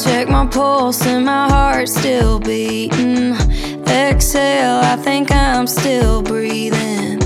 check my pulse and my heart's still beating. Exhale, I think I'm still breathing.